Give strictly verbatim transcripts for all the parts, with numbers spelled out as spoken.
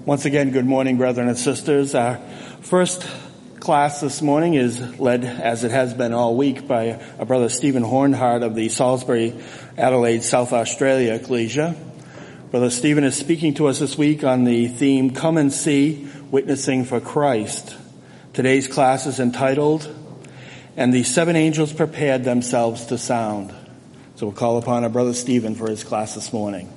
Once again, good morning, brethren and sisters. Our first class this morning is led, as it has been all week, by our brother Stephen Hornhart of the Salisbury, Adelaide, South Australia Ecclesia. Brother Stephen is speaking to us this week on the theme, Come and See, Witnessing for Christ. Today's class is entitled, And the Seven Angels Prepared Themselves to Sound. So we'll call upon our brother Stephen for his class this morning.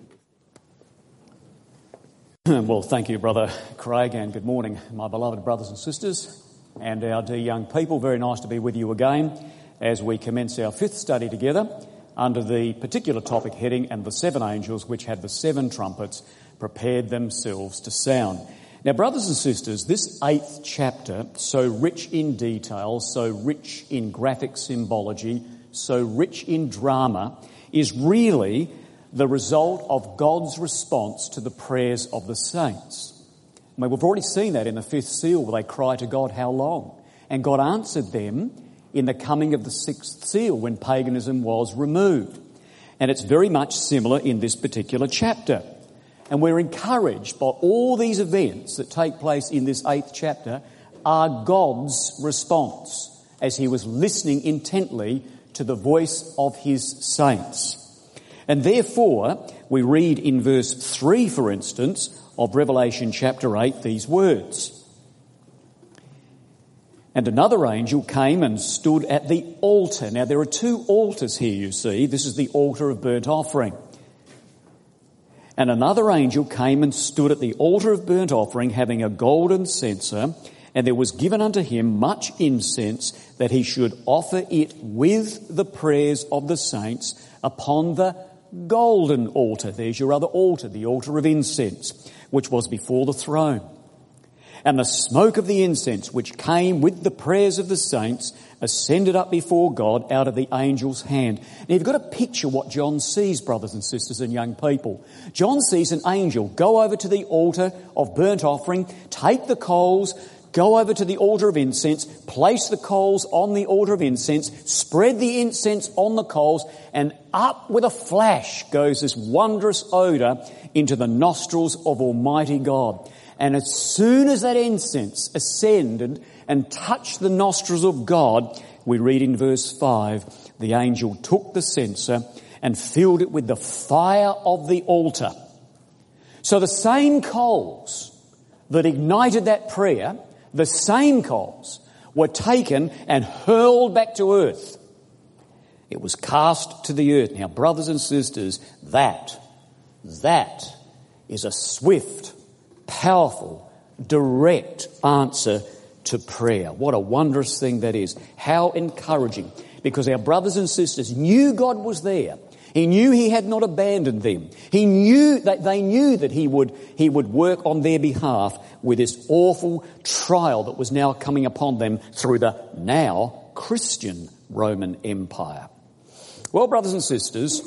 Well, thank you, Brother Craig, and good morning, my beloved brothers and sisters and our dear young people. Very nice to be with you again as we commence our fifth study together under the particular topic heading, And the Seven Angels, which had the seven trumpets, prepared themselves to sound. Now, brothers and sisters, this eighth chapter, so rich in detail, so rich in graphic symbology, so rich in drama, is really the result of God's response to the prayers of the saints. I mean, we've already seen that in the fifth seal where they cry to God, how long? And God answered them in the coming of the sixth seal when paganism was removed. And it's very much similar in this particular chapter. And we're encouraged by all these events that take place in this eighth chapter are God's response as he was listening intently to the voice of his saints. And therefore, we read in verse three, for instance, of Revelation chapter eight, these words. And another angel came and stood at the altar. Now, there are two altars here, you see. This is the altar of burnt offering. And another angel came and stood at the altar of burnt offering, having a golden censer, and there was given unto him much incense, that he should offer it with the prayers of the saints upon the golden altar. There's your other altar, the altar of incense, which was before the throne. And the smoke of the incense, which came with the prayers of the saints, ascended up before God out of the angel's hand. Now, you've got to picture what John sees, brothers and sisters and young people. John sees an angel go over to the altar of burnt offering, take the coals, go over to the altar of incense, place the coals on the altar of incense, spread the incense on the coals, and up with a flash goes this wondrous odour into the nostrils of Almighty God. And as soon as that incense ascended and touched the nostrils of God, we read in verse five, the angel took the censer and filled it with the fire of the altar. So the same coals that ignited that prayer, the same coals were taken and hurled back to earth. It was cast to the earth. Now, brothers and sisters, that, that is a swift, powerful, direct answer to prayer. What a wondrous thing that is. How encouraging. Because our brothers and sisters knew God was there. He knew he had not abandoned them. He knew that they knew that he would, he would work on their behalf with this awful trial that was now coming upon them through the now Christian Roman Empire. Well, brothers and sisters,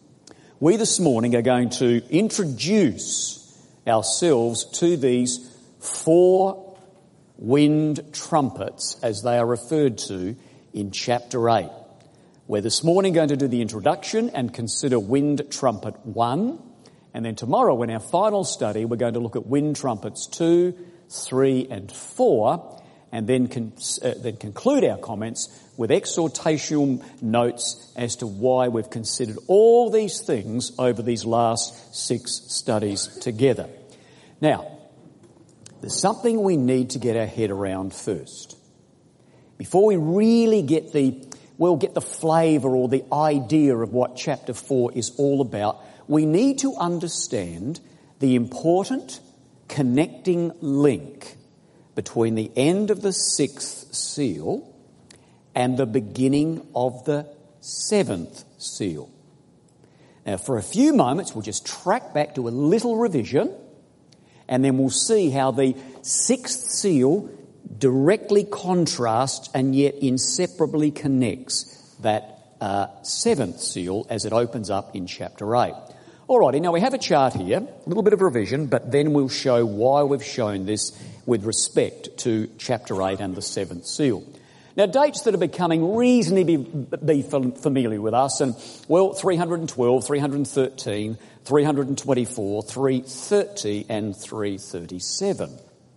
we this morning are going to introduce ourselves to these four wind trumpets as they are referred to in chapter eight. We're this morning going to do the introduction and consider wind trumpet one. And then tomorrow in our final study, we're going to look at wind trumpets two, three and four, and then, con- uh, then conclude our comments with exhortational notes as to why we've considered all these things over these last six studies together. Now, there's something we need to get our head around first. Before we really get the We'll get the flavour or the idea of what chapter four is all about. We need to understand the important connecting link between the end of the sixth seal and the beginning of the seventh seal. Now, for a few moments, we'll just track back to a little revision, and then we'll see how the sixth seal directly contrasts and yet inseparably connects that uh, seventh seal as it opens up in chapter eight. Alrighty, now we have a chart here, a little bit of revision, but then we'll show why we've shown this with respect to chapter eight and the seventh seal. Now, dates that are becoming reasonably be familiar with us, and, well, three hundred twelve, three hundred thirteen, three hundred twenty-four, three thirty and three thirty-seven.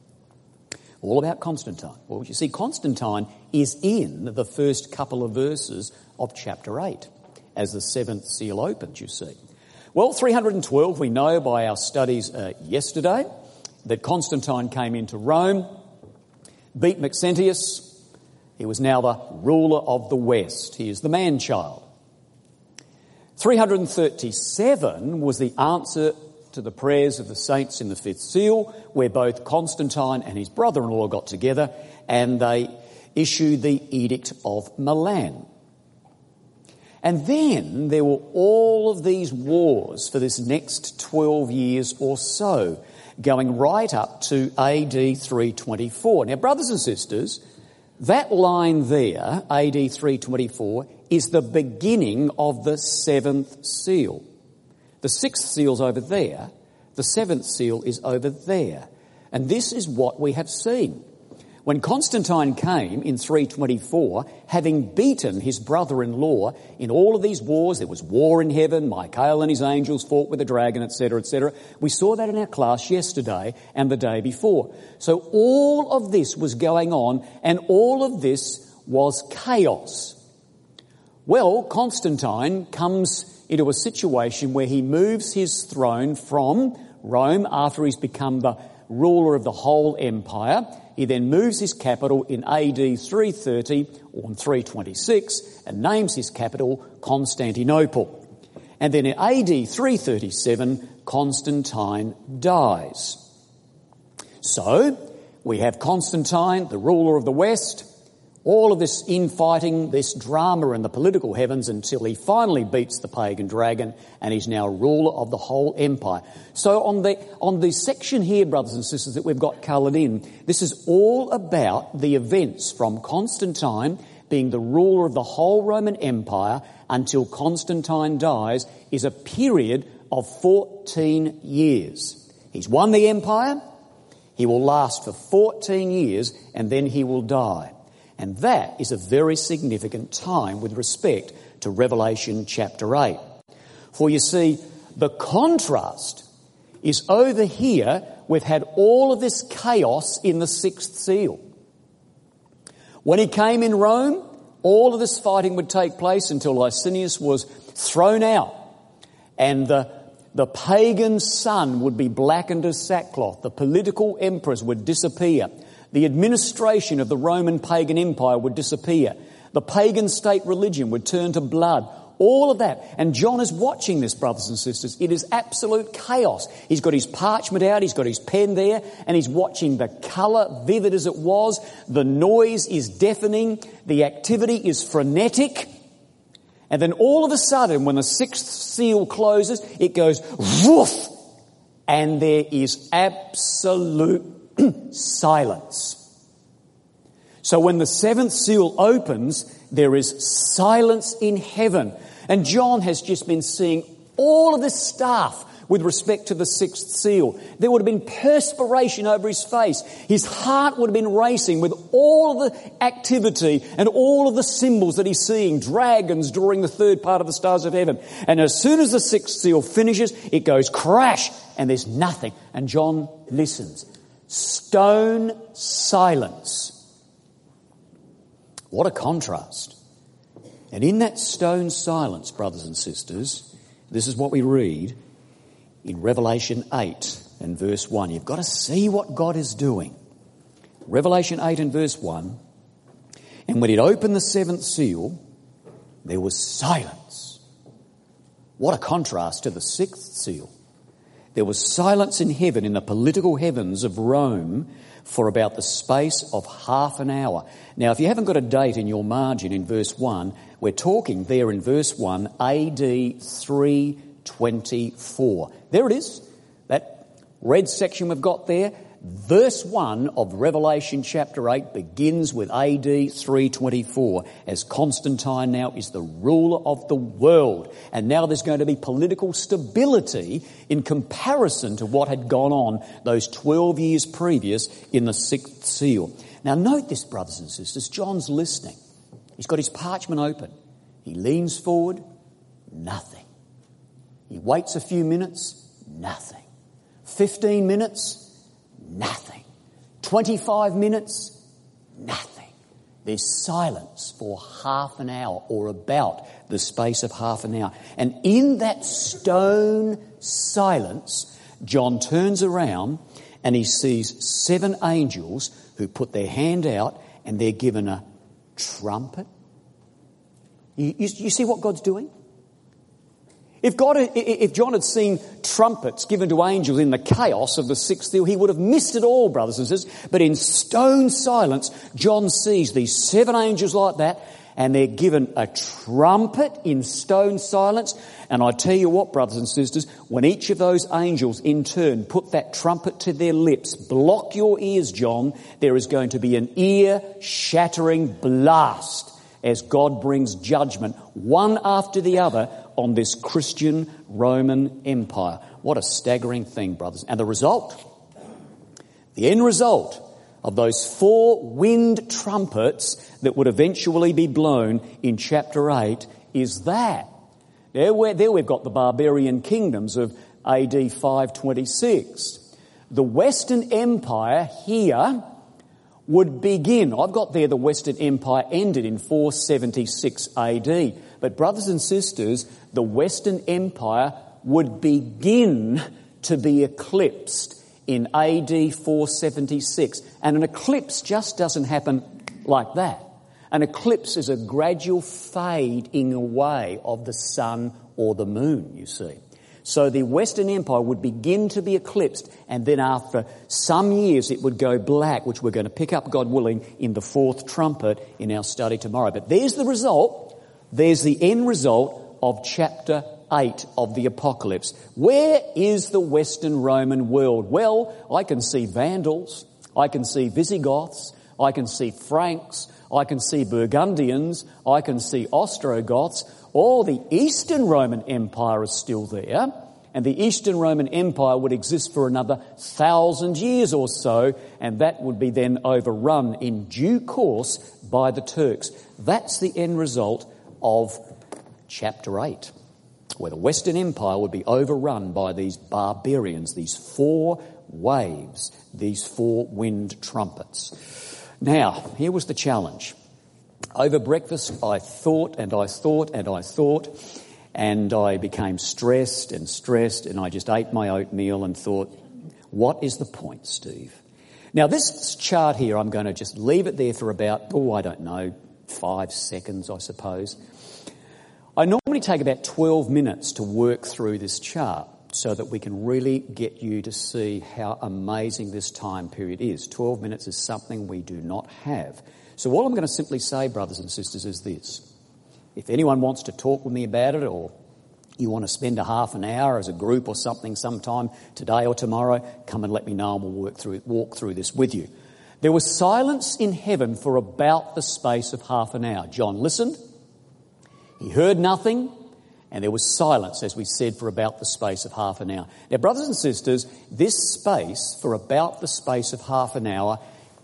All about Constantine. Well, you see, Constantine is in the first couple of verses of chapter eight, as the seventh seal opens, you see. Well, three hundred twelve, we know by our studies uh, yesterday that Constantine came into Rome, beat Maxentius. He was now the ruler of the West. He is the man-child. three hundred thirty-seven was the answer to the prayers of the saints in the fifth seal, where both Constantine and his brother-in-law got together and they issued the Edict of Milan. And then there were all of these wars for this next twelve years or so, going right up to A D three twenty-four. Now, brothers and sisters, that line there, A D three twenty-four, is the beginning of the seventh seal. The sixth seal's over there. The seventh seal is over there. And this is what we have seen. When Constantine came in three twenty-four, having beaten his brother-in-law in all of these wars, there was war in heaven, Michael and his angels fought with the dragon, et cetera, et cetera. We saw that in our class yesterday and the day before. So all of this was going on, and all of this was chaos. Well, Constantine comes into a situation where he moves his throne from Rome after he's become the ruler of the whole empire. He then moves his capital in A D three thirty or in three twenty-six and names his capital Constantinople. And then in A D three thirty-seven, Constantine dies. So we have Constantine, the ruler of the West, all of this infighting, this drama in the political heavens until he finally beats the pagan dragon and he's now ruler of the whole empire. So on the on the section here, brothers and sisters, that we've got coloured in, this is all about the events from Constantine being the ruler of the whole Roman Empire until Constantine dies is a period of fourteen years. He's won the empire, he will last for fourteen years and then he will die. And that is a very significant time with respect to Revelation chapter eight. For you see, the contrast is over here. We've had all of this chaos in the sixth seal. When he came in Rome, all of this fighting would take place until Licinius was thrown out and the, the pagan sun would be blackened as sackcloth. The political emperors would disappear. The administration of the Roman pagan empire would disappear. The pagan state religion would turn to blood. All of that. And John is watching this, brothers and sisters. It is absolute chaos. He's got his parchment out, he's got his pen there, and he's watching the colour, vivid as it was. The noise is deafening. The activity is frenetic. And then all of a sudden, when the sixth seal closes, it goes woof, and there is absolute silence. So when the seventh seal opens, there is silence in heaven. And John has just been seeing all of this stuff with respect to the sixth seal. There would have been perspiration over his face. His heart would have been racing with all of the activity and all of the symbols that he's seeing, dragons drawing the third part of the stars of heaven. And as soon as the sixth seal finishes, it goes crash and there's nothing. And John listens. Stone silence. What a contrast. And in that stone silence, brothers and sisters, this is what we read in Revelation eight and verse one. You've got to see what God is doing. Revelation eight and verse one. And when it opened the seventh seal, there was silence. What a contrast to the sixth seal. There was silence in heaven, in the political heavens of Rome, for about the space of half an hour. Now, if you haven't got a date in your margin in verse one, we're talking there in verse one, A D three twenty-four. There it is. That red section we've got there, Verse one of Revelation chapter eight begins with A D three twenty-four, as Constantine now is the ruler of the world. And now there's going to be political stability in comparison to what had gone on those twelve years previous in the sixth seal. Now note this, brothers and sisters, John's listening. He's got his parchment open. He leans forward, nothing. He waits a few minutes, nothing. Fifteen minutes, nothing. Twenty-five minutes, nothing. There's silence for half an hour, or about the space of half an hour. And in that stone silence, John turns around and he sees seven angels who put their hand out and they're given a trumpet. You, you, you see what God's doing? If God, if John had seen trumpets given to angels in the chaos of the sixth seal, he would have missed it all, brothers and sisters. But in stone silence, John sees these seven angels like that, and they're given a trumpet in stone silence. And I tell you what, brothers and sisters, when each of those angels in turn put that trumpet to their lips, block your ears, John, there is going to be an ear-shattering blast as God brings judgment, one after the other, on this Christian Roman Empire. What a staggering thing, brothers. And the result, the end result of those four wind trumpets that would eventually be blown in chapter eight is that. There, where, there we've got the barbarian kingdoms of A D five twenty-six. The Western Empire here would begin. I've got there the Western Empire ended in four seventy-six A D. But brothers and sisters, the Western Empire would begin to be eclipsed in A D four seventy-six. And an eclipse just doesn't happen like that. An eclipse is a gradual fading away of the sun or the moon, you see. So the Western Empire would begin to be eclipsed, and then after some years it would go black, which we're going to pick up, God willing, in the fourth trumpet in our study tomorrow. But there's the result. There's the end result of chapter eight of the Apocalypse. Where is the Western Roman world? Well, I can see Vandals, I can see Visigoths, I can see Franks, I can see Burgundians, I can see Ostrogoths. All the Eastern Roman Empire is still there, and the Eastern Roman Empire would exist for another thousand years or so, and that would be then overrun in due course by the Turks. That's the end result of chapter eight, where the Western Empire would be overrun by these barbarians, these four waves, these four wind trumpets. Now, here was the challenge. Over breakfast, I thought and I thought and I thought, and I became stressed and stressed, and I just ate my oatmeal and thought, what is the point, Steve? Now, this chart here, I'm going to just leave it there for about, oh, I don't know, five seconds, I suppose. I normally take about twelve minutes to work through this chart so that we can really get you to see how amazing this time period is. twelve minutes is something we do not have. So all I'm going to simply say, brothers and sisters, is this. If anyone wants to talk with me about it, or you want to spend a half an hour as a group or something sometime today or tomorrow, come and let me know and we'll work through it, walk through this with you. There was silence in heaven for about the space of half an hour. John listened. He heard nothing, and there was silence, as we said, for about the space of half an hour. Now, brothers and sisters, this space, for about the space of half an hour,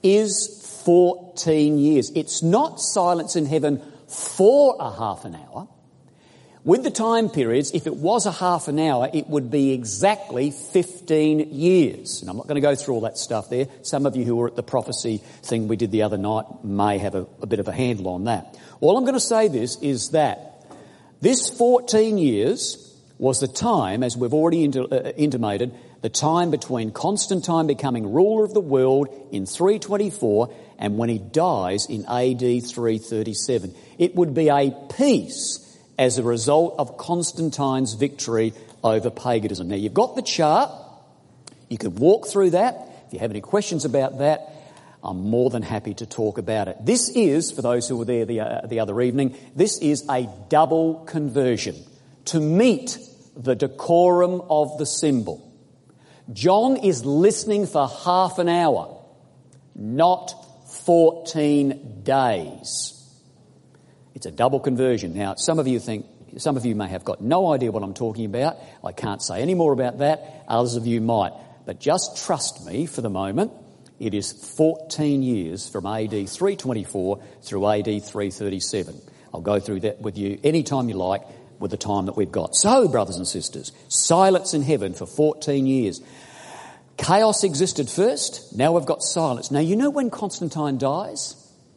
is fourteen years. It's not silence in heaven for a half an hour. With the time periods, if it was a half an hour, it would be exactly fifteen years. And I'm not going to go through all that stuff there. Some of you who were at the prophecy thing we did the other night may have a, a bit of a handle on that. All I'm going to say this is that this fourteen years was the time, as we've already inter, uh, intimated, the time between Constantine becoming ruler of the world in three twenty-four and when he dies in A D three thirty-seven. It would be a peace as a result of Constantine's victory over paganism. Now, you've got the chart. You can walk through that. If you have any questions about that, I'm more than happy to talk about it. This is, for those who were there the, uh, the other evening, this is a double conversion to meet the decorum of the symbol. John is listening for half an hour, not fourteen days. It's a double conversion. Now, some of you think, some of you may have got no idea what I'm talking about. I can't say any more about that. Others of you might. But just trust me for the moment. It is fourteen years from A D three twenty-four through A D three thirty-seven. I'll go through that with you any time you like with the time that we've got. So, brothers and sisters, silence in heaven for fourteen years. Chaos existed first, now we've got silence. Now, you know when Constantine dies?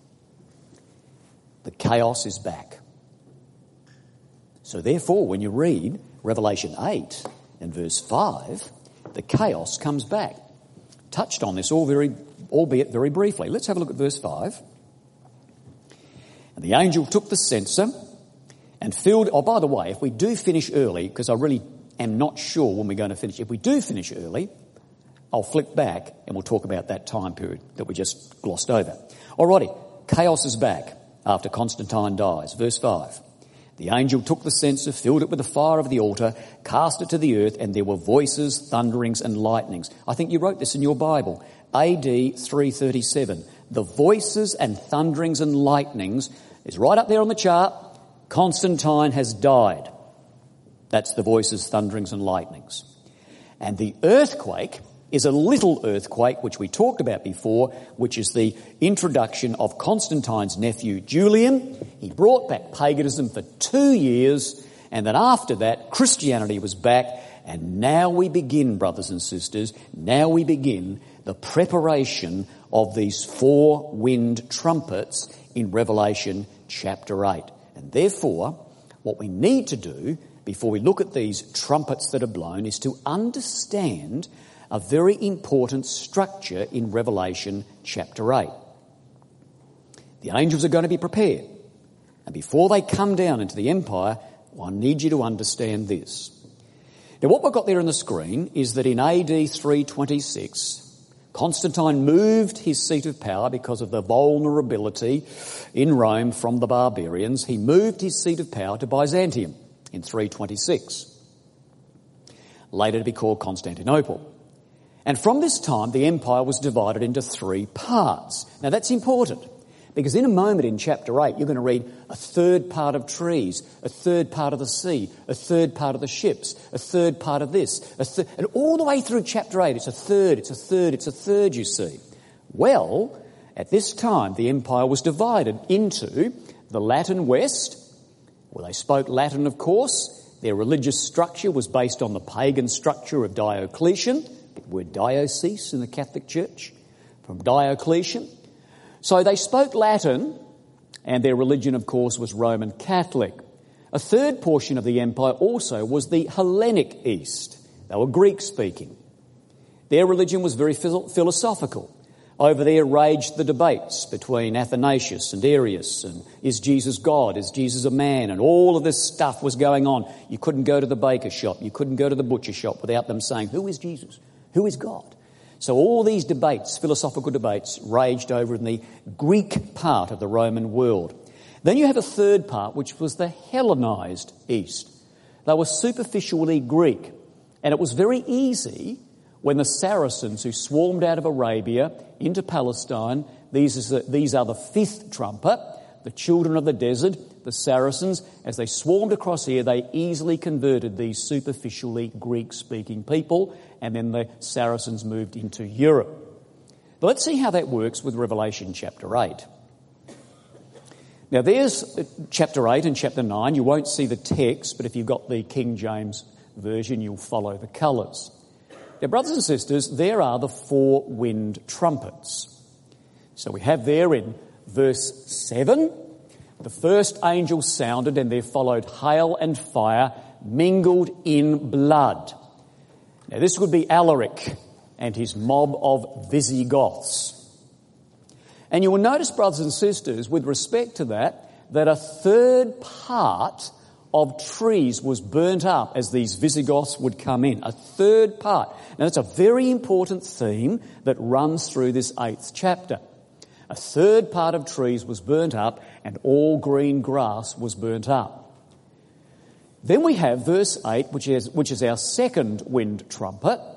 The chaos is back. So therefore, when you read Revelation eight and verse five, the chaos comes back. Touched on this all very, albeit very briefly. Let's have a look at verse five. And the angel took the censer and filled... Oh, by the way, if we do finish early, because I really am not sure when we're going to finish. If we do finish early, I'll flick back and we'll talk about that time period that we just glossed over. Alrighty, chaos is back after Constantine dies. Verse five. The angel took the censer, filled it with the fire of the altar, cast it to the earth, and there were voices, thunderings, and lightnings. I think you wrote this in your Bible. A D three thirty-seven. The voices and thunderings and lightnings is right up there on the chart. Constantine has died. That's the voices, thunderings, and lightnings. And the earthquake is a little earthquake, which we talked about before, which is the introduction of Constantine's nephew Julian. He brought back paganism for two years, and then after that, Christianity was back, and now we begin, brothers and sisters, now we begin the preparation of these four wind trumpets in Revelation chapter eight. And therefore, what we need to do before we look at these trumpets that are blown is to understand a very important structure in Revelation chapter eight. The angels are going to be prepared. And before they come down into the empire, well, I need you to understand this. Now, what we've got there on the screen is that in A D three twenty-six, Constantine moved his seat of power because of the vulnerability in Rome from the barbarians. He moved his seat of power to Byzantium in three twenty-six, later to be called Constantinople. And from this time, the empire was divided into three parts. Now, that's important because in a moment in chapter eight, you're going to read a third part of trees, a third part of the sea, a third part of the ships, a third part of this, a third, and all the way through chapter eight, it's a third, it's a third, it's a third, you see. Well, at this time, the empire was divided into the Latin West, where they spoke Latin, of course. Their religious structure was based on the pagan structure of Diocletian. The word diocese in the Catholic Church, from Diocletian. So they spoke Latin, and their religion, of course, was Roman Catholic. A third portion of the empire also was the Hellenic East. They were Greek-speaking. Their religion was very philosophical. Over there raged the debates between Athanasius and Arius, and is Jesus God, is Jesus a man, and all of this stuff was going on. You couldn't go to the baker shop, you couldn't go to the butcher shop without them saying, who is Jesus? Who is God? So all these debates, philosophical debates, raged over in the Greek part of the Roman world. Then you have a third part, which was the Hellenized East. They were superficially Greek. And it was very easy when the Saracens, who swarmed out of Arabia into Palestine, these, is the, these are the fifth trumpet, the children of the desert, the Saracens, as they swarmed across here, they easily converted these superficially Greek-speaking people, and then the Saracens moved into Europe. But let's see how that works with Revelation chapter eight. Now there's chapter eight and chapter nine. You won't see the text, but if you've got the King James version, you'll follow the colours. Now, brothers and sisters, there are the four wind trumpets. So we have there in verse seven, the first angel sounded, and there followed hail and fire mingled in blood. Now this would be Alaric and his mob of Visigoths. And you will notice, brothers and sisters, with respect to that, that a third part of trees was burnt up as these Visigoths would come in. A third part. Now that's a very important theme that runs through this eighth chapter. A third part of trees was burnt up, and all green grass was burnt up. Then we have verse eight, which is, which is our second wind trumpet.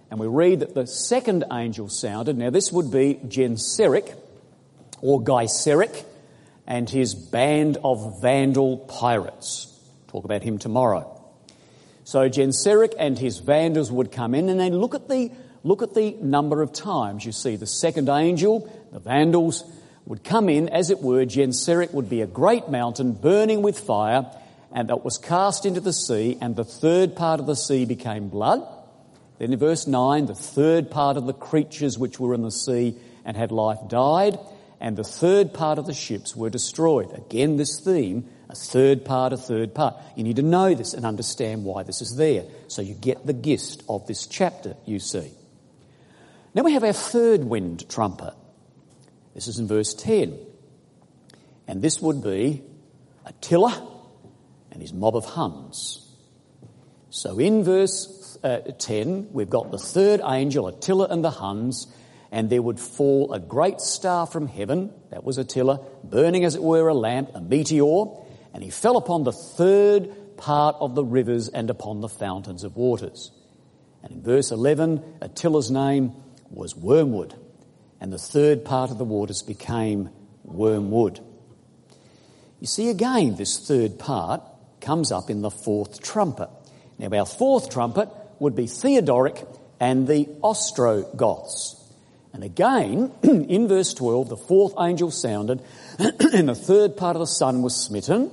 And we read that the second angel sounded. Now this would be Genseric or Gaiseric and his band of vandal pirates. Talk about him tomorrow. So Genseric and his vandals would come in, and then look at the look at the number of times. You see the second angel, the vandals, would come in, as it were. Genseric would be a great mountain burning with fire, and that was cast into the sea, and the third part of the sea became blood. Then in verse nine, the third part of the creatures which were in the sea and had life died, and the third part of the ships were destroyed. Again, this theme, a third part, a third part. You need to know this and understand why this is there, so you get the gist of this chapter, you see. Now we have our third wind trumpet. This is in verse ten. And this would be Attila and his mob of Huns. So in verse uh, ten, we've got the third angel, Attila and the Huns, and there would fall a great star from heaven, that was Attila, burning as it were a lamp, a meteor, and he fell upon the third part of the rivers and upon the fountains of waters. And in verse eleven, Attila's name was Wormwood, and the third part of the waters became wormwood. You see, again, this third part comes up in the fourth trumpet. Now, our fourth trumpet would be Theodoric and the Ostrogoths. And again, in verse twelve, the fourth angel sounded, and the third part of the sun was smitten,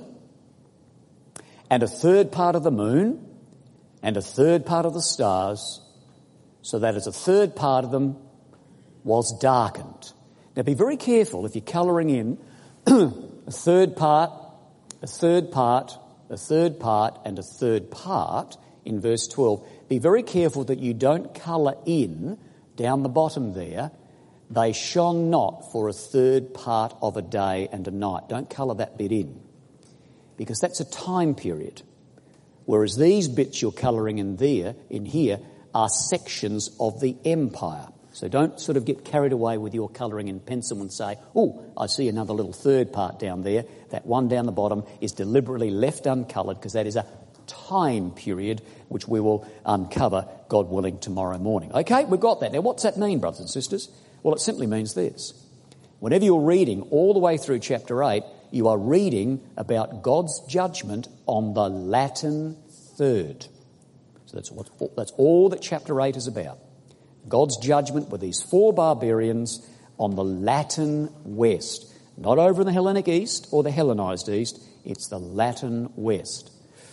and a third part of the moon, and a third part of the stars, so that as a third part of them was darkened. Now be very careful if you're colouring in a third part, a third part, a third part, and a third part in verse twelve. Be very careful that you don't colour in down the bottom there, they shone not for a third part of a day and a night. Don't colour that bit in, because that's a time period. Whereas these bits you're colouring in there, in here, are sections of the empire. So don't sort of get carried away with your colouring in pencil and say, oh, I see another little third part down there. That one down the bottom is deliberately left uncoloured because that is a time period which we will uncover, God willing, tomorrow morning. Okay, we've got that. Now, what's that mean, brothers and sisters? Well, it simply means this. Whenever you're reading all the way through chapter eight, you are reading about God's judgment on the Latin third. So that's what, that's all that chapter eight is about. God's judgment with these four barbarians on the Latin West. Not over in the Hellenic East or the Hellenized East, it's the Latin West.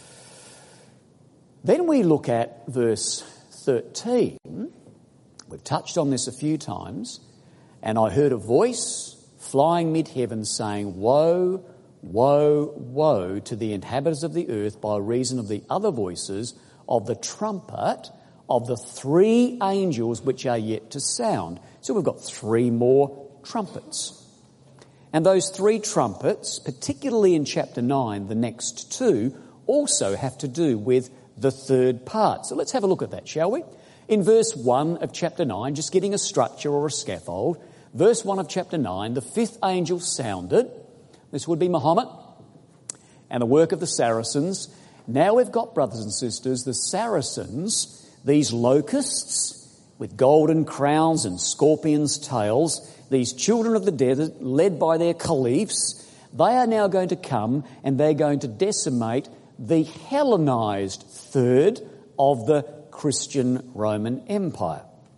Then we look at verse thirteen. We've touched on this a few times. And I heard a voice flying mid-heaven saying, woe, woe, woe to the inhabitants of the earth by reason of the other voices of the trumpet of the three angels which are yet to sound. So we've got three more trumpets. And those three trumpets, particularly in chapter nine, the next two, also have to do with the third part. So let's have a look at that, shall we? In verse one of chapter nine, just getting a structure or a scaffold, verse one of chapter nine, the fifth angel sounded. This would be Muhammad and the work of the Saracens. Now we've got, brothers and sisters, the Saracens, these locusts with golden crowns and scorpions' tails, these children of the desert led by their caliphs, they are now going to come and they're going to decimate the Hellenized third of the Christian Roman Empire.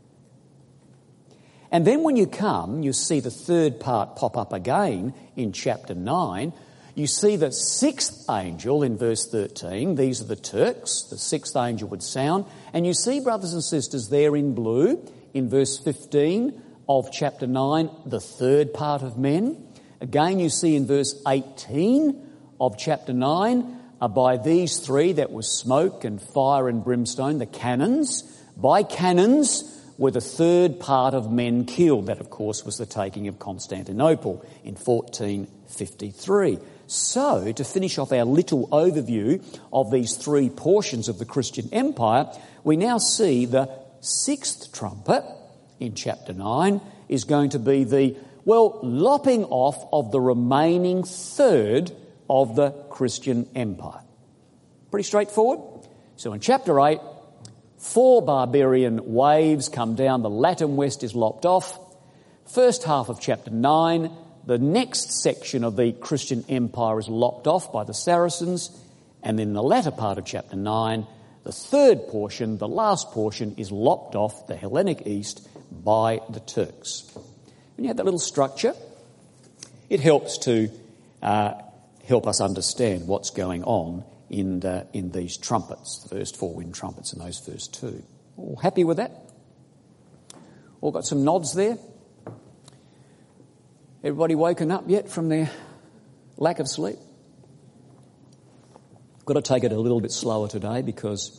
And then when you come, you see the third part pop up again in chapter nine. You see the sixth angel in verse thirteen. These are the Turks. The sixth angel would sound. And you see, brothers and sisters, there in blue, in verse fifteen of chapter nine, the third part of men. Again, you see in verse eighteen of chapter nine, uh, by these three, that was smoke and fire and brimstone, the cannons. By cannons were the third part of men killed. That, of course, was the taking of Constantinople in fourteen fifty-three. So, to finish off our little overview of these three portions of the Christian Empire, we now see the sixth trumpet in chapter nine is going to be the, well, lopping off of the remaining third of the Christian Empire. Pretty straightforward. So in chapter eight, Four barbarian waves come down. The Latin West is lopped off. First half of chapter nine, the next section of the Christian empire is lopped off by the Saracens. And then the latter part of chapter nine, the third portion, the last portion, is lopped off, the Hellenic East, by the Turks. When you have that little structure, it helps to uh, help us understand what's going on in the, in these trumpets, the first four wind trumpets and those first two. All happy with that? All got some nods there? Everybody woken up yet from their lack of sleep? Got to take it a little bit slower today because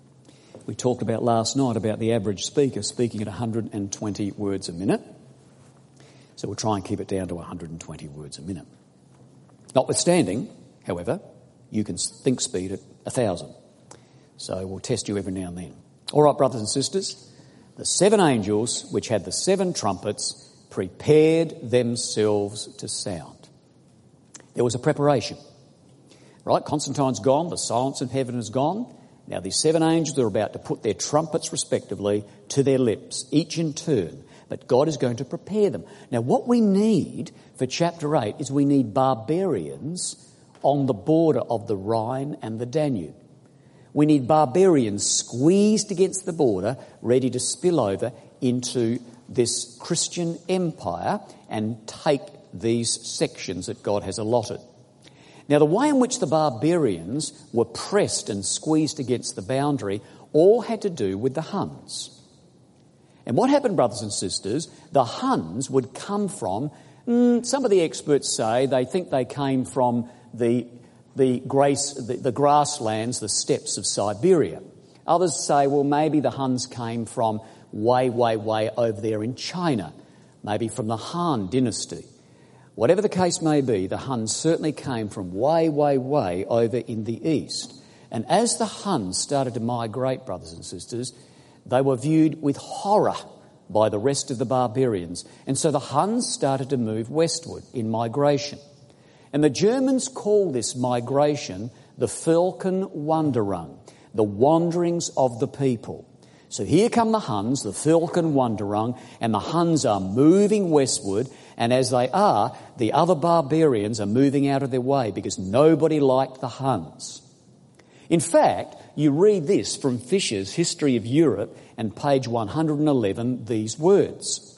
we talked about last night about the average speaker speaking at one hundred twenty words a minute. So we'll try and keep it down to one hundred twenty words a minute. Notwithstanding, however, you can think speed at one thousand. So we'll test you every now and then. All right, brothers and sisters, the seven angels which had the seven trumpets prepared themselves to sound. There was a preparation. Right, Constantine's gone, the silence in heaven is gone. Now these seven angels are about to put their trumpets respectively to their lips, each in turn. But God is going to prepare them. Now what we need for chapter eight is we need barbarians on the border of the Rhine and the Danube. We need barbarians squeezed against the border, ready to spill over into this Christian empire and take these sections that God has allotted. Now, the way in which the barbarians were pressed and squeezed against the boundary all had to do with the Huns. And what happened, brothers and sisters, the Huns would come from, mm, some of the experts say they think they came from the the, grace, the, the grasslands, the steppes of Siberia. Others say, well, maybe the Huns came from way, way, way over there in China, maybe from the Han dynasty. Whatever the case may be, the Huns certainly came from way, way, way over in the east. And as the Huns started to migrate, brothers and sisters, they were viewed with horror by the rest of the barbarians. And so the Huns started to move westward in migration. And the Germans call this migration the Völkerwanderung, the wanderings of the people. So here come the Huns, the Völkerwanderung, and the Huns are moving westward. And as they are, the other barbarians are moving out of their way because nobody liked the Huns. In fact, you read this from Fisher's History of Europe and page one hundred eleven, these words.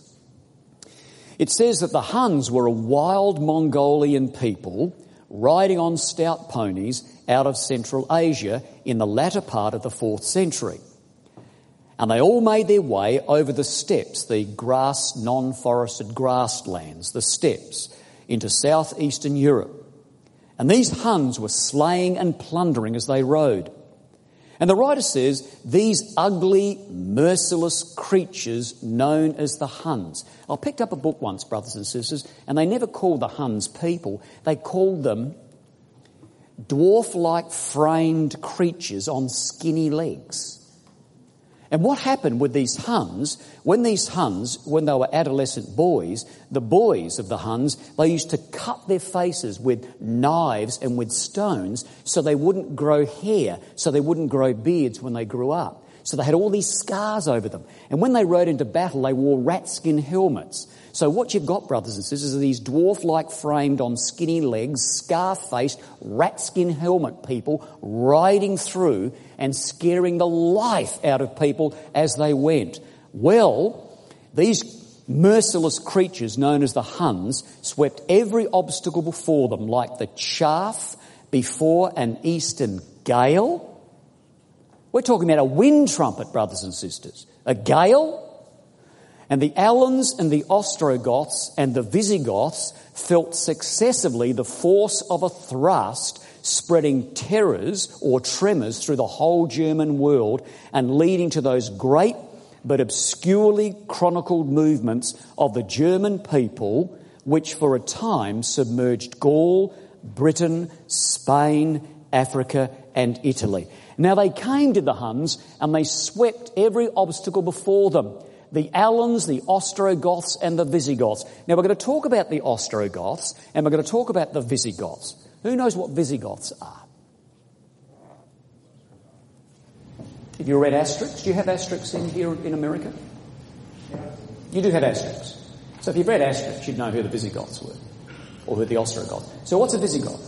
It says that the Huns were a wild Mongolian people riding on stout ponies out of Central Asia in the latter part of the fourth century. And they all made their way over the steppes, the grass, non-forested grasslands, the steppes, into southeastern Europe. And these Huns were slaying and plundering as they rode. And the writer says, these ugly, merciless creatures known as the Huns. I picked up a book once, brothers and sisters, and they never called the Huns people. They called them dwarf-like framed creatures on skinny legs. And what happened with these Huns, when these Huns, when they were adolescent boys, the boys of the Huns, they used to cut their faces with knives and with stones so they wouldn't grow hair, so they wouldn't grow beards when they grew up. So they had all these scars over them. And when they rode into battle, they wore rat skin helmets. So what you've got, brothers and sisters, are these dwarf-like framed on skinny legs, scar-faced, rat skin helmet people riding through and scaring the life out of people as they went. Well, these merciless creatures known as the Huns swept every obstacle before them like the chaff before an eastern gale. We're talking about a wind trumpet, brothers and sisters. A gale. And the Alans and the Ostrogoths and the Visigoths felt successively the force of a thrust spreading terrors or tremors through the whole German world and leading to those great but obscurely chronicled movements of the German people which for a time submerged Gaul, Britain, Spain, Africa and Italy. Now they came to the Huns and they swept every obstacle before them. The Alans, the Ostrogoths and the Visigoths. Now we're going to talk about the Ostrogoths and we're going to talk about the Visigoths. Who knows what Visigoths are? If you read Asterix, do you have Asterix in here in America? You do have Asterix. So if you've read Asterix, you'd know who the Visigoths were, or who the Ostrogoths. So what's a Visigoth?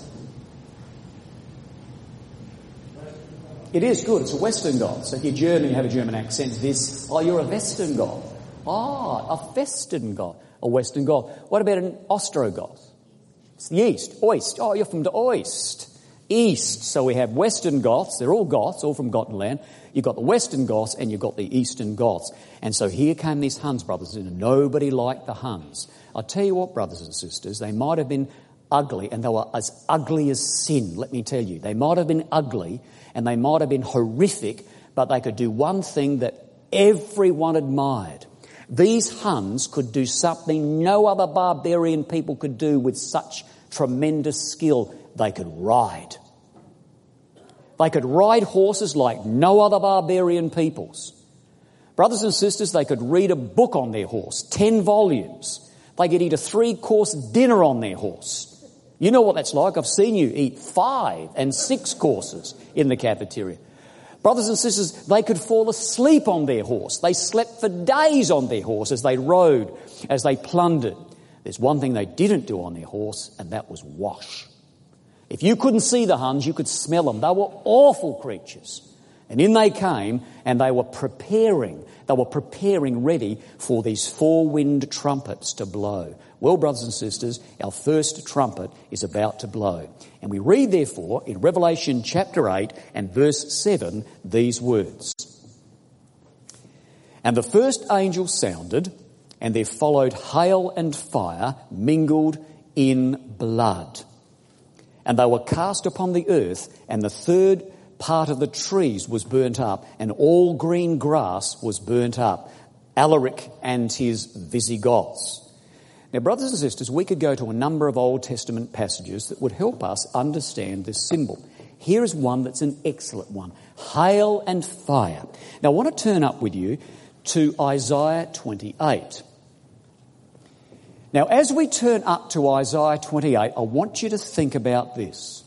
It is good. It's a Western Goth. So if you're German, you have a German accent. This, oh, you're a Western Goth. Ah, a Western Goth. A Western Goth. What about an Ostrogoth? It's the East. Oist. Oh, you're from the Oist. East. So we have Western Goths. They're all Goths, all from Gotland. You've got the Western Goths and you've got the Eastern Goths. And so here came these Huns brothers, and nobody liked the Huns. I'll tell you what, brothers and sisters, they might have been ugly, and they were as ugly as sin, let me tell you. They might have been ugly, and they might have been horrific, but they could do one thing that everyone admired. These Huns could do something no other barbarian people could do with such tremendous skill. They could ride. They could ride horses like no other barbarian peoples. Brothers and sisters, they could read a book on their horse, ten volumes. They could eat a three-course dinner on their horse. You know what that's like. I've seen you eat five and six courses in the cafeteria. Brothers and sisters, they could fall asleep on their horse. They slept for days on their horse as they rode, as they plundered. There's one thing they didn't do on their horse, and that was wash. If you couldn't see the Huns, you could smell them. They were awful creatures. And in they came, and they were preparing. They were preparing ready for these four-wind trumpets to blow. Well, brothers and sisters, our first trumpet is about to blow. And we read, therefore, in Revelation chapter eight and verse seven, these words. And the first angel sounded, and there followed hail and fire mingled in blood. And they were cast upon the earth, and the third part of the trees was burnt up, and all green grass was burnt up. Alaric and his Visigoths. Now, brothers and sisters, we could go to a number of Old Testament passages that would help us understand this symbol. Here is one that's an excellent one. Hail and fire. Now, I want to turn up with you to Isaiah twenty-eight. Now, as we turn up to Isaiah twenty-eight, I want you to think about this.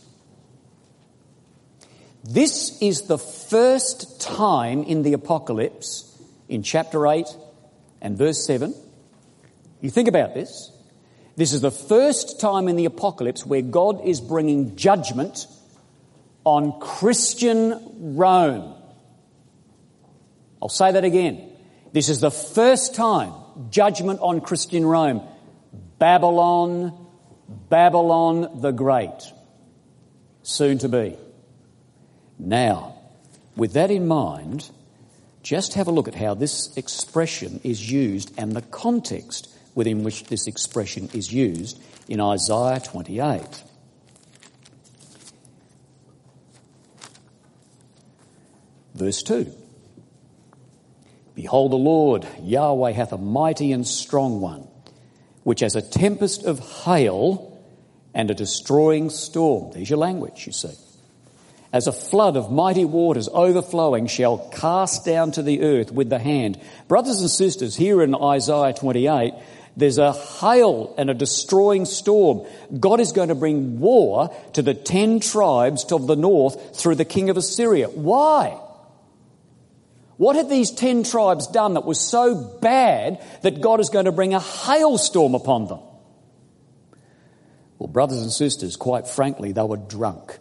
This is the first time in the Apocalypse, in chapter eight and verse seven. You think about this. This is the first time in the Apocalypse where God is bringing judgment on Christian Rome. I'll say that again. This is the first time judgment on Christian Rome. Babylon, Babylon the Great, soon to be. Now, with that in mind, just have a look at how this expression is used and the context within which this expression is used in Isaiah twenty-eight. Verse two. Behold, the Lord, Yahweh, hath a mighty and strong one, which has a tempest of hail and a destroying storm. There's your language, you see. As a flood of mighty waters overflowing shall cast down to the earth with the hand. Brothers and sisters, here in Isaiah twenty-eight, there's a hail and a destroying storm. God is going to bring war to the ten tribes of the north through the king of Assyria. Why? What had these ten tribes done that was so bad that God is going to bring a hailstorm upon them? Well, brothers and sisters, quite frankly, they were drunk.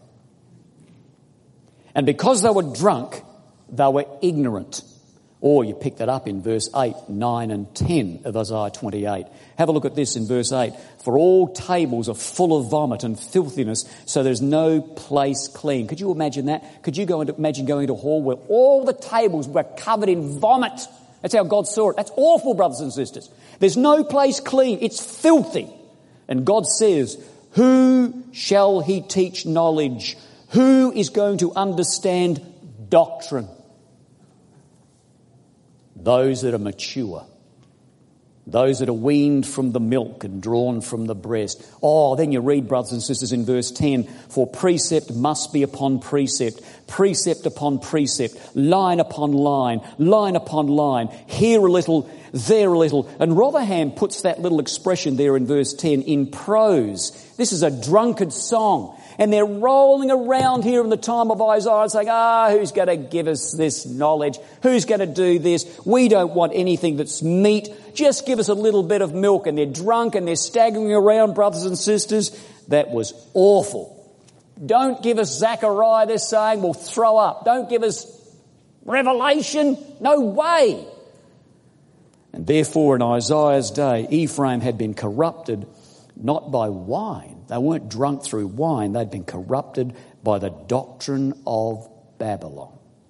And because they were drunk, they were ignorant. Or you pick that up in verse eight, nine and ten of Isaiah twenty-eight. Have a look at this in verse eight. For all tables are full of vomit and filthiness, so there's no place clean. Could you imagine that? Could you go into, imagine going to a hall where all the tables were covered in vomit? That's how God saw it. That's awful, brothers and sisters. There's no place clean. It's filthy. And God says, who shall he teach knowledge? Who is going to understand doctrine? Those that are mature. Those that are weaned from the milk and drawn from the breast. Oh, then you read, brothers and sisters, in verse ten, for precept must be upon precept, precept upon precept, line upon line, line upon line, here a little, there a little. And Rotherham puts that little expression there in verse ten in prose. This is a drunkard song. And they're rolling around here in the time of Isaiah and saying, ah, who's going to give us this knowledge? Who's going to do this? We don't want anything that's meat. Just give us a little bit of milk. And they're drunk and they're staggering around, brothers and sisters. That was awful. Don't give us Zechariah, they're saying, we'll throw up. Don't give us Revelation. No way. And therefore in Isaiah's day, Ephraim had been corrupted not by wine. They weren't drunk through wine. They'd been corrupted by the doctrine of Babylon.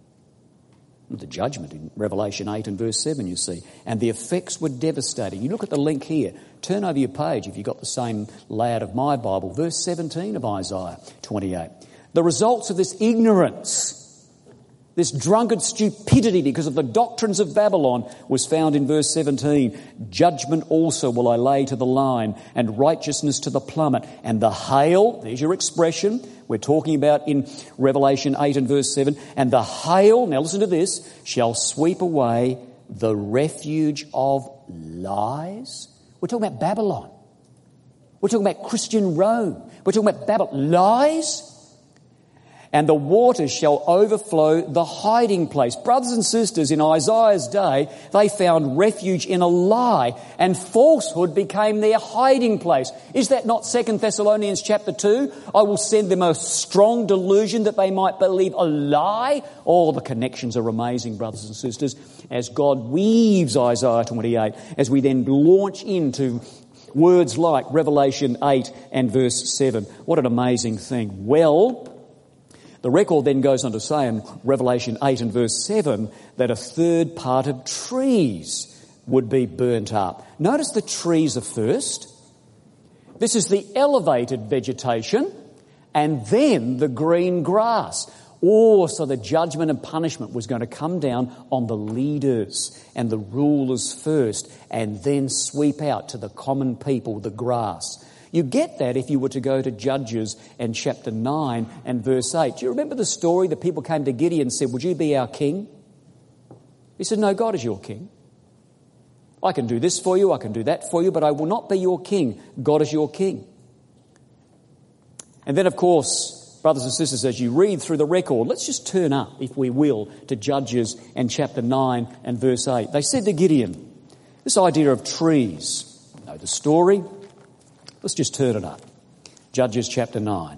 The judgment in Revelation eight and verse seven, you see. And the effects were devastating. You look at the link here. Turn over your page if you've got the same layout of my Bible. Verse seventeen of Isaiah twenty-eight. The results of this ignorance, this drunken stupidity because of the doctrines of Babylon was found in verse seventeen. Judgment also will I lay to the line and righteousness to the plummet. And the hail, there's your expression, we're talking about in Revelation eight and verse seven. And the hail, now listen to this, shall sweep away the refuge of lies. We're talking about Babylon. We're talking about Christian Rome. We're talking about Babylon. Lies? And the waters shall overflow the hiding place. Brothers and sisters, in Isaiah's day, they found refuge in a lie, and falsehood became their hiding place. Is that not Second Thessalonians chapter two? I will send them a strong delusion that they might believe a lie. All the connections are amazing, brothers and sisters, as God weaves Isaiah twenty-eight, as we then launch into words like Revelation eight and verse seven. What an amazing thing. Well, the record then goes on to say in Revelation eight and verse seven that a third part of trees would be burnt up. Notice the trees are first. This is the elevated vegetation, and then the green grass. Oh, so the judgment and punishment was going to come down on the leaders and the rulers first, and then sweep out to the common people, the grass. You get that if you were to go to Judges and chapter nine and verse eight. Do you remember the story? The people came to Gideon and said, would you be our king? He said, no, God is your king. I can do this for you, I can do that for you, but I will not be your king. God is your king. And then, of course, brothers and sisters, as you read through the record, let's just turn up, if we will, to Judges and chapter nine and verse eight. They said to Gideon, this idea of trees, you know the story. Let's just turn it up. Judges chapter nine.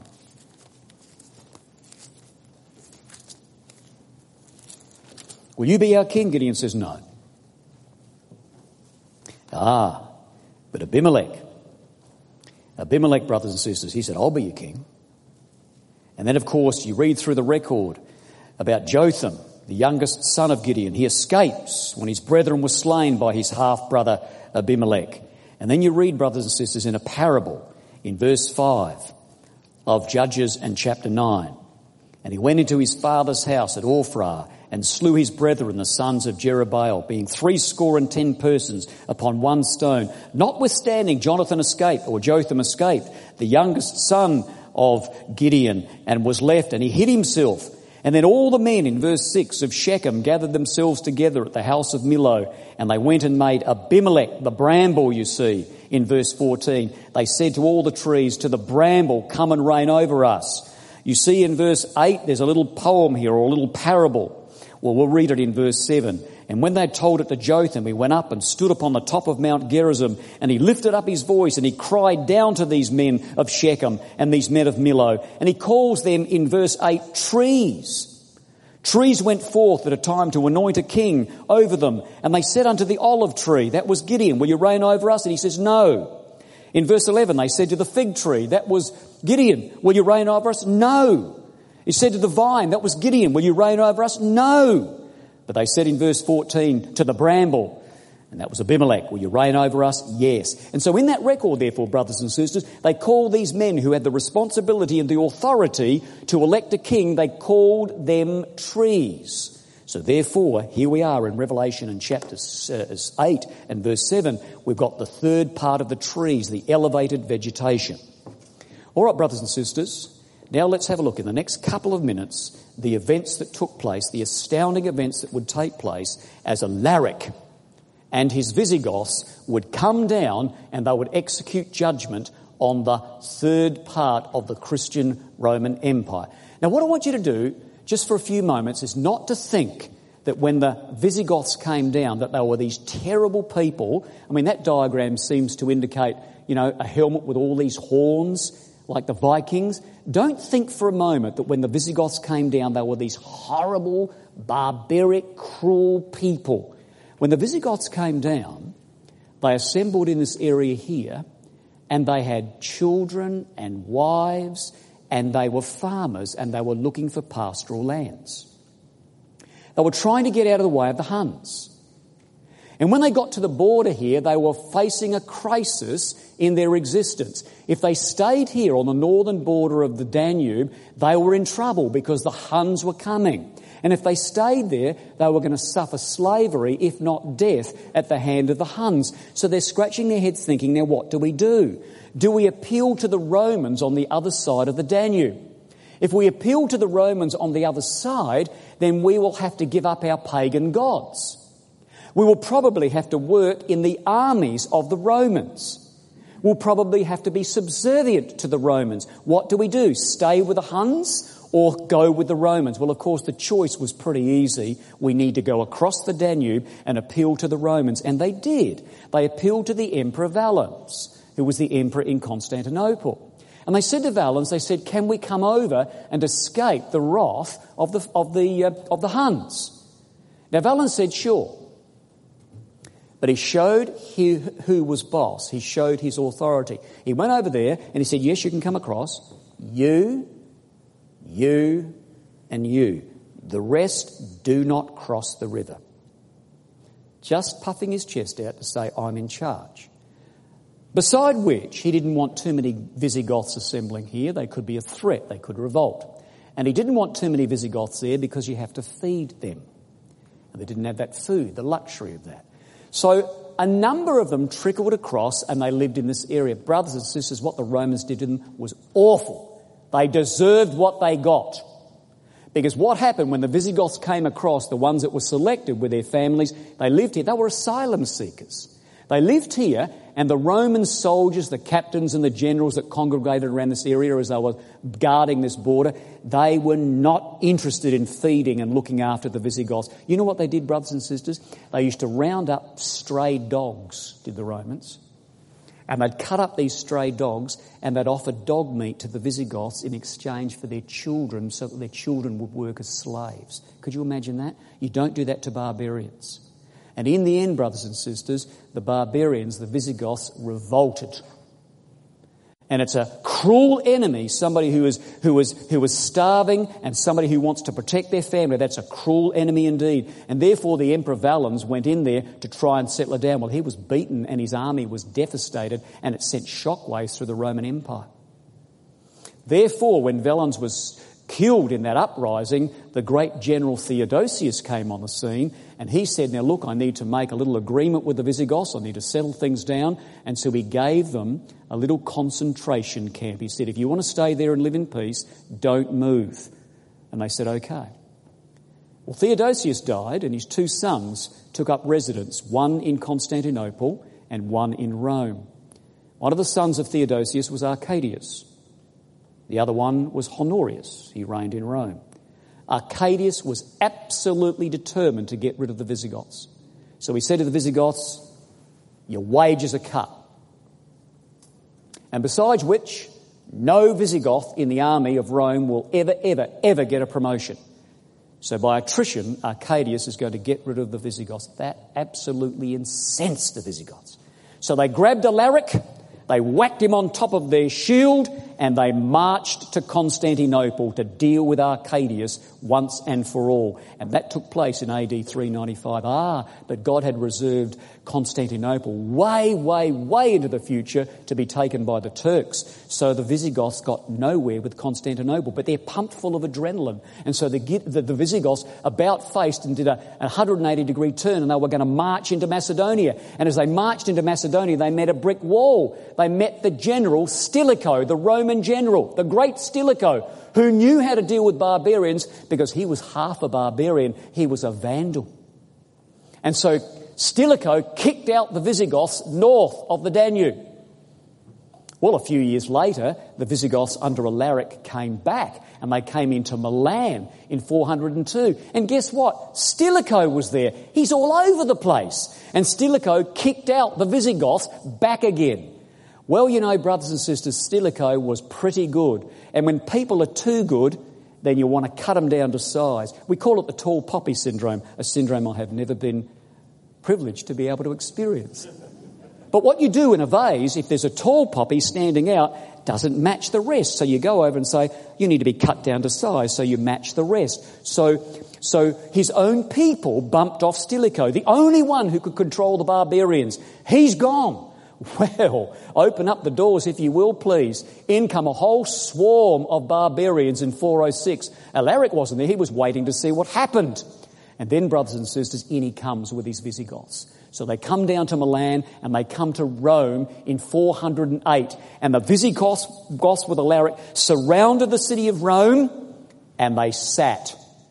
Will you be our king? Gideon says no. Ah, but Abimelech. Abimelech, brothers and sisters, he said, I'll be your king. And then, of course, you read through the record about Jotham, the youngest son of Gideon. He escapes when his brethren were slain by his half-brother Abimelech. And then you read, brothers and sisters, in a parable in verse five of Judges and chapter nine. And he went into his father's house at Ophrah and slew his brethren, the sons of Jerubbaal, being threescore and ten persons upon one stone. Notwithstanding, Jonathan escaped, or Jotham escaped, the youngest son of Gideon, and was left, and he hid himself. And then all the men in verse six of Shechem gathered themselves together at the house of Millo, and they went and made Abimelech the bramble, you see, in verse fourteen. They said to all the trees, to the bramble, come and reign over us. You see in verse eight, there's a little poem here, or a little parable. Well, we'll read it in verse seven. And when they told it to Jotham, he went up and stood upon the top of Mount Gerizim, and he lifted up his voice, and he cried down to these men of Shechem and these men of Millo. And he calls them in verse eight trees. Trees went forth at a time to anoint a king over them. And they said unto the olive tree, that was Gideon, will you reign over us? And he says, no. In verse eleven, they said to the fig tree, that was Gideon, will you reign over us? No. He said to the vine, that was Gideon, will you reign over us? No. But they said in verse fourteen, to the bramble, and that was Abimelech, will you reign over us? Yes. And so in that record, therefore, brothers and sisters, they called these men who had the responsibility and the authority to elect a king, they called them trees. So therefore, here we are in Revelation in chapter eight and verse seven, we've got the third part of the trees, the elevated vegetation. All right, brothers and sisters, now let's have a look in the next couple of minutes, the events that took place, the astounding events that would take place as Alaric and his Visigoths would come down and they would execute judgment on the third part of the Christian Roman Empire. Now, what I want you to do, just for a few moments, is not to think that when the Visigoths came down that they were these terrible people. I mean, that diagram seems to indicate, you know, a helmet with all these horns like the Vikings. Don't think for a moment that when the Visigoths came down they were these horrible, barbaric, cruel people. When the Visigoths came down, they assembled in this area here, and they had children and wives, and they were farmers, and they were looking for pastoral lands. They were trying to get out of the way of the Huns. And when they got to the border here, they were facing a crisis in their existence. If they stayed here on the northern border of the Danube, they were in trouble because the Huns were coming. And if they stayed there, they were going to suffer slavery, if not death, at the hand of the Huns. So they're scratching their heads thinking, now what do we do? Do we appeal to the Romans on the other side of the Danube? If we appeal to the Romans on the other side, then we will have to give up our pagan gods. We will probably have to work in the armies of the Romans. We'll probably have to be subservient to the Romans. What do we do? Stay with the Huns or go with the Romans? Well, of course, the choice was pretty easy. We need to go across the Danube and appeal to the Romans. And they did. They appealed to the Emperor Valens, who was the emperor in Constantinople. And they said to Valens, they said, can we come over and escape the wrath of the, of the, uh, of the Huns? Now, Valens said, sure. But he showed he, who was boss. He showed his authority. He went over there and he said, yes, you can come across. You, you, and you. The rest do not cross the river. Just puffing his chest out to say, I'm in charge. Beside which, he didn't want too many Visigoths assembling here. They could be a threat. They could revolt. And he didn't want too many Visigoths there because you have to feed them. And they didn't have that food, the luxury of that. So a number of them trickled across and they lived in this area. Brothers and sisters, what the Romans did to them was awful. They deserved what they got. Because what happened when the Visigoths came across, the ones that were selected with their families, they lived here. They were asylum seekers. They lived here, and the Roman soldiers, the captains and the generals that congregated around this area as they were guarding this border, they were not interested in feeding and looking after the Visigoths. You know what they did, brothers and sisters? They used to round up stray dogs, did the Romans. And they'd cut up these stray dogs and they'd offer dog meat to the Visigoths in exchange for their children so that their children would work as slaves. Could you imagine that? You don't do that to barbarians. And in the end, brothers and sisters, the barbarians, the Visigoths, revolted. And it's a cruel enemy, somebody who is who is who is starving and somebody who wants to protect their family. That's a cruel enemy indeed. And therefore the Emperor Valens went in there to try and settle it down. Well, he was beaten and his army was devastated, and it sent shockwaves through the Roman Empire. Therefore, when Valens was killed in that uprising, the great general Theodosius came on the scene, and he said, now look, I need to make a little agreement with the Visigoths, I need to settle things down. And so he gave them a little concentration camp. He said, if you want to stay there and live in peace, don't move. And they said, okay. Well, Theodosius died, and his two sons took up residence, one in Constantinople and one in Rome. One of the sons of Theodosius was Arcadius. The other one was Honorius. He reigned in Rome. Arcadius was absolutely determined to get rid of the Visigoths. So he said to the Visigoths, your wages are cut. And besides which, no Visigoth in the army of Rome will ever, ever, ever get a promotion. So by attrition, Arcadius is going to get rid of the Visigoths. That absolutely incensed the Visigoths. So they grabbed Alaric, they whacked him on top of their shield, and they marched to Constantinople to deal with Arcadius once and for all. And that took place in A D three ninety-five. Ah, but God had reserved Constantinople way, way, way into the future to be taken by the Turks. So the Visigoths got nowhere with Constantinople, but they're pumped full of adrenaline. And so the, the, the Visigoths about faced and did a one hundred eighty degree turn, and they were going to march into Macedonia. And as they marched into Macedonia, they met a brick wall. They met the general Stilicho, the Roman general, the great Stilicho, who knew how to deal with barbarians because he was half a barbarian. He was a Vandal. And so Stilicho kicked out the Visigoths north of the Danube. Well, a few years later, the Visigoths under Alaric came back, and they came into Milan in four hundred two. And guess what? Stilicho was there. He's all over the place. And Stilicho kicked out the Visigoths back again. Well, you know, brothers and sisters, Stilicho was pretty good. And when people are too good, then you want to cut them down to size. We call it the tall poppy syndrome, a syndrome I have never been privileged to be able to experience. But what you do in a vase, if there's a tall poppy standing out, doesn't match the rest. So you go over and say, you need to be cut down to size, so you match the rest. So so his own people bumped off Stilicho, the only one who could control the barbarians. He's gone. Well, open up the doors if you will, please. In come a whole swarm of barbarians in four oh six. Alaric wasn't there. He was waiting to see what happened. And then, brothers and sisters, in he comes with his Visigoths. So they come down to Milan and they come to Rome in four hundred eight. And the Visigoths Goths with Alaric surrounded the city of Rome, and they sat.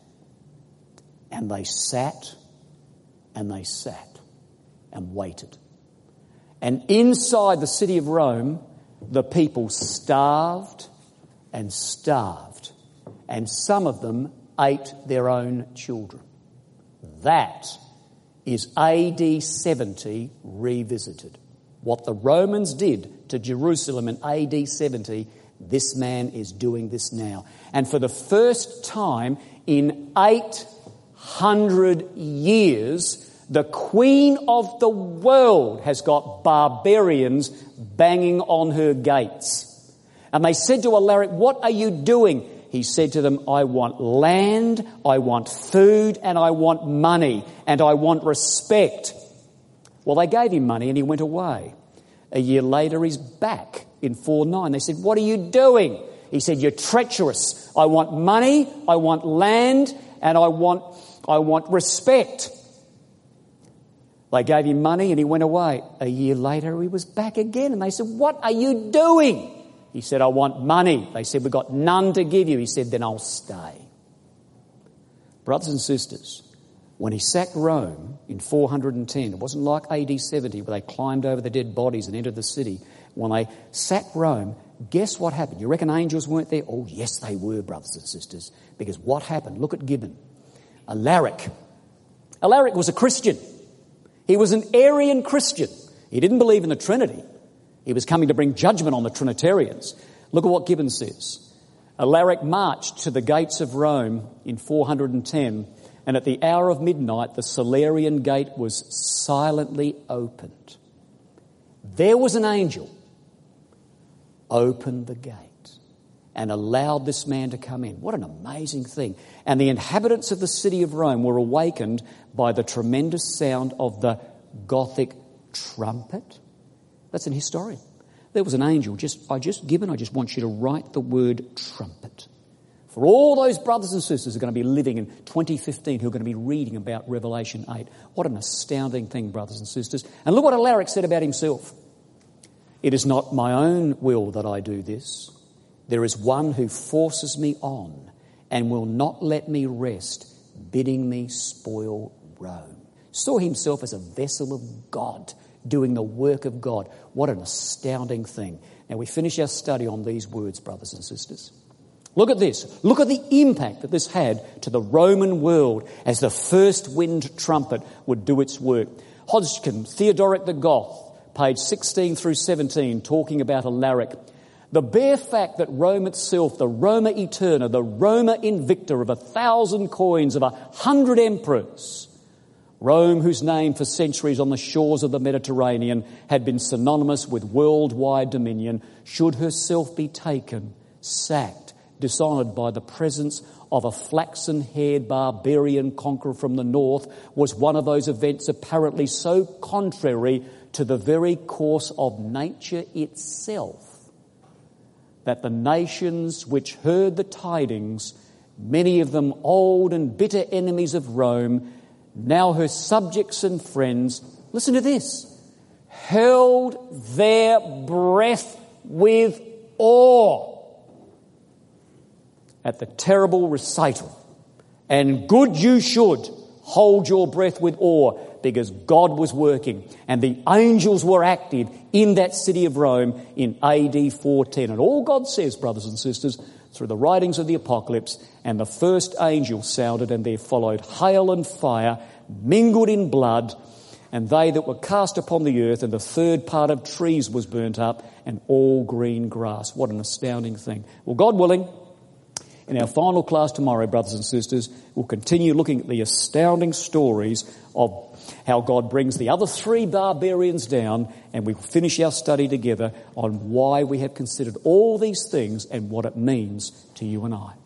And they sat and they sat and waited. And inside the city of Rome, the people starved and starved. And some of them ate their own children. That is A D seventy revisited. What the Romans did to Jerusalem in A D seventy, this man is doing this now. And for the first time in eight hundred years, the Queen of the world has got barbarians banging on her gates. And they said to Alaric, "What are you doing?" He said to them, "I want land, I want food, and I want money, and I want respect." Well, they gave him money and he went away. A year later, he's back in four nine. They said, "What are you doing?" He said, "You're treacherous. I want money, I want land, and I want, I want respect." They gave him money and he went away. A year later, he was back again. And they said, "What are you doing?" He said, "I want money." They said, "We've got none to give you." He said, "Then I'll stay." Brothers and sisters, when he sacked Rome in four hundred ten, it wasn't like A D seventy where they climbed over the dead bodies and entered the city. When they sacked Rome, guess what happened? You reckon angels weren't there? Oh, yes, they were, brothers and sisters. Because what happened? Look at Gibbon. Alaric. Alaric was a Christian. He was an Arian Christian. He didn't believe in the Trinity. He was coming to bring judgment on the Trinitarians. Look at what Gibbon says. Alaric marched to the gates of Rome in four hundred ten, and at the hour of midnight the Salarian gate was silently opened. There was an angel, opened the gate and allowed this man to come in. What an amazing thing. And the inhabitants of the city of Rome were awakened by the tremendous sound of the Gothic trumpet. That's an historian. There was an angel. Just I just given, I just want you to write the word trumpet. For all those brothers and sisters who are going to be living in twenty fifteen, who are going to be reading about Revelation eight. What an astounding thing, brothers and sisters. And look what Alaric said about himself. "It is not my own will that I do this. There is one who forces me on and will not let me rest, bidding me spoil Rome." Saw himself as a vessel of God, doing the work of God. What an astounding thing. Now we finish our study on these words, brothers and sisters. Look at this. Look at the impact that this had to the Roman world as the first wind trumpet would do its work. Hodgkin, Theodoric the Goth, page sixteen through seventeen, talking about Alaric. The bare fact that Rome itself, the Roma Eterna, the Roma Invicta of a thousand coins of a hundred emperors, Rome, whose name for centuries on the shores of the Mediterranean had been synonymous with worldwide dominion, should herself be taken, sacked, dishonoured by the presence of a flaxen-haired barbarian conqueror from the north, was one of those events apparently so contrary to the very course of nature itself that the nations which heard the tidings, many of them old and bitter enemies of Rome, now her subjects and friends, listen to this, held their breath with awe at the terrible recital. And good you should, hold your breath with awe, because God was working and the angels were active in that city of Rome in A D four ten. And all God says, brothers and sisters, through the writings of the Apocalypse, and the first angel sounded, and there followed hail and fire, mingled in blood, and they that were cast upon the earth, and the third part of trees was burnt up, and all green grass. What an astounding thing. Well, God willing, in our final class tomorrow, brothers and sisters, we'll continue looking at the astounding stories of how God brings the other three barbarians down, and we'll finish our study together on why we have considered all these things and what it means to you and I.